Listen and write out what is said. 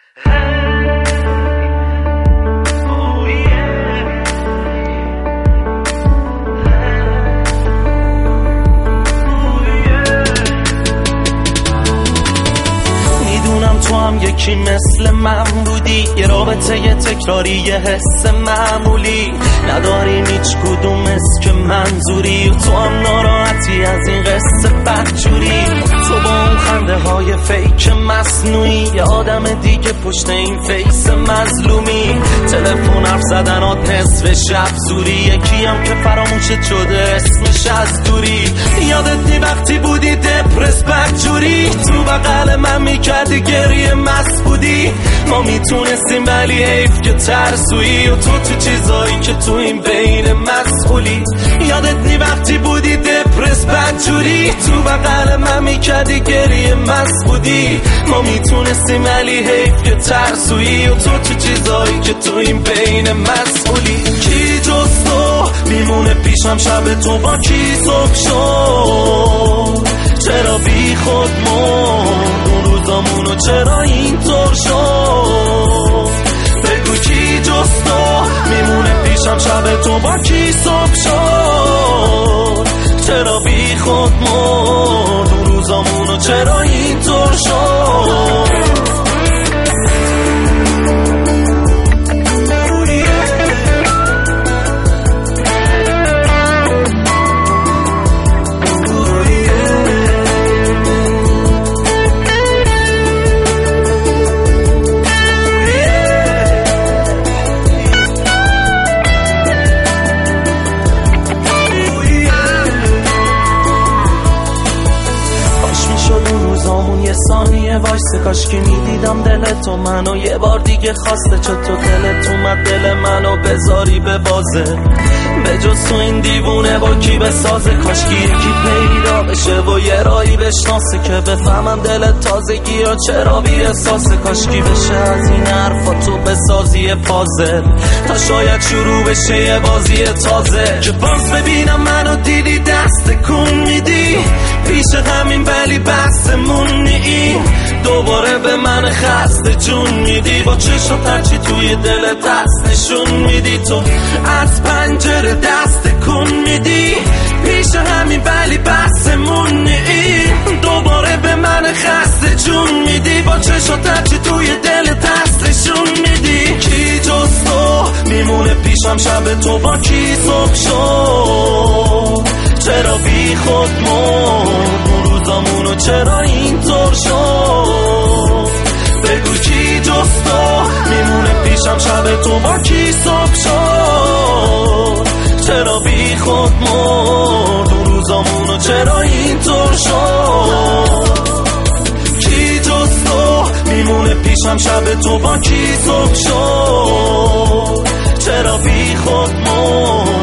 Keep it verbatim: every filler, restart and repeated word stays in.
تو هم یکی مثل من بودی، یه رابطه یه تکراری، یه حس معمولی، نداریم هیچ کدوم اسم منظوری، و تو هم ناراحتی از این قصه بدجوری. تو با اون خنده های فیک مصنوعی، یه آدم دیگه پشت این فیس مظلومی، تلفن حرف زدنات نصف شب زوری، یکی هم که فراموشت شده اسمش از دوری. یادت نی وقتی بودی دپرس بدجوری، تو بغل من میکردی گریه مست بودی، ما میتونستیم ولی حیف که ترسویی، و تو تو چیزایی که تو این بین مسئولی. یادت نی وقتی بودی دپرس بدجوری، تو بغل من میکردی گریه مست بودی، ما میتونستیم ولی حیف که ترسویی، و تو تو چیزایی که تو این بین مسئولی. کی جز تو میمونه پیشم شب تو با کی صبح شد، چرا بی خود مرد اون روزامونو، چرا اینطور شد؟ بگو کی جز تو میمونه پیشم شب تو با کی صبح شد، چرا بی خود مرد اون روزامونو، چرا اینطور شد؟ یه ثانیه وایسه، کاش که میدیدم دل تو منو یه بار دیگه خواسته، چطور دلت اومد دل منو بذاری به بازه، به جز تو این دیوونه با کی بسازه، کاش که یکی پیدا بشه و یه رایی بشناسه که بفهمم دلت تازگی یا چرا بی احساسه، کاش کی بشه از این حرفا تو بسازی پازل، تا شاید شروع بشه یه بازی تازه، که باز ببینم منو دیدی دست کن میدی پیش همین ولی بحثمون نیم، دوباره به من خسته جون میدی، با چشم ترچی توی دل دست نشون میدی، تو از پنجره دست کن میدی پیش همین ولی بحثمون نیم، دوباره به من خسته جون میدی، با چشم ترچی توی دل دست نشون میدی. کی جز تو میمونه پیشم شب تو با کی صبح شد، چرا بی خود مرد اون روزامونو، چرا اینطور شد؟ بگو کی جز تو میمونه پیشم شب تو با کی صبح شد، چرا بی خود مرد اون روزامونو، چرا اینطور شد؟ کی جز تو میمونه پیشم شب تو با کی صبح شد، چرا بی خود مرد